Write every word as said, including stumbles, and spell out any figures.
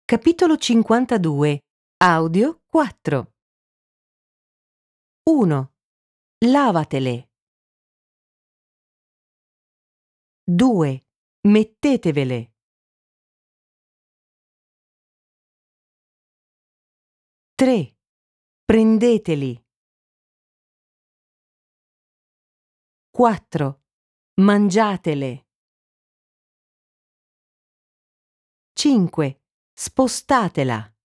Capitolo cinquantadue. Audio quattro. uno. Lavatele. due. Mettetevele. tre. Prendeteli. quattro. Mangiatele. cinque. Spostatela.